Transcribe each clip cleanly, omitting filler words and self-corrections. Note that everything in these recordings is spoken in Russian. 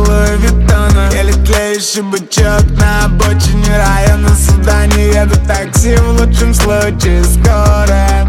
Луи Виттона. Еле тлеющий бычок на обочине района суда. Не еду такси, в лучшем случае скоро.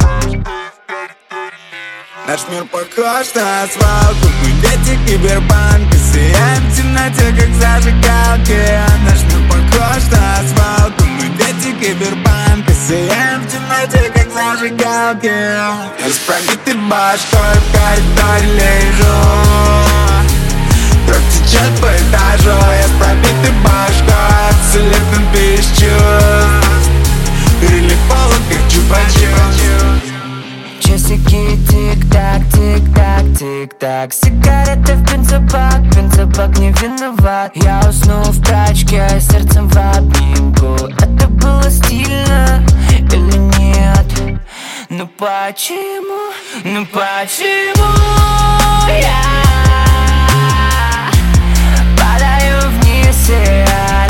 Наш мир похож на асфальт, тут мы дети киберпанка. Сияем в темноте, как зажигалки. Наш мир похож на асфальт, тут мы дети киберпанка. Сияем в темноте, как зажигалки. Я с пробитой башкой в коридоре лежу. Кровь течет по этажу. Я с пробитой башкой абсолютно без чувств. Перелив пола, как чупа-чупс. Часики тик-так, тик-так, тик-так. Сигарета в бензобак, бензобак не виноват. Я уснул в тачке, сердцем в обнимку. Это было стильно или нет? Ну почему, ну почему я падаю вниз и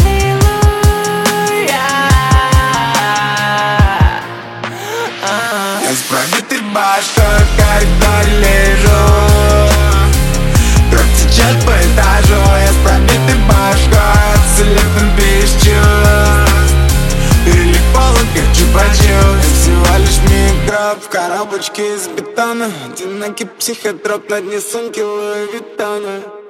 Я с пробитой башкой в коридоре лежу. Кровь течет по этажу. Я с пробитой башкой абсолютно без чувств. Перелив пола, как чупа-чупс. Я всего лишь микроб в коробочке из бетона. Одинокий психотроп на дне сумки Луи Виттона.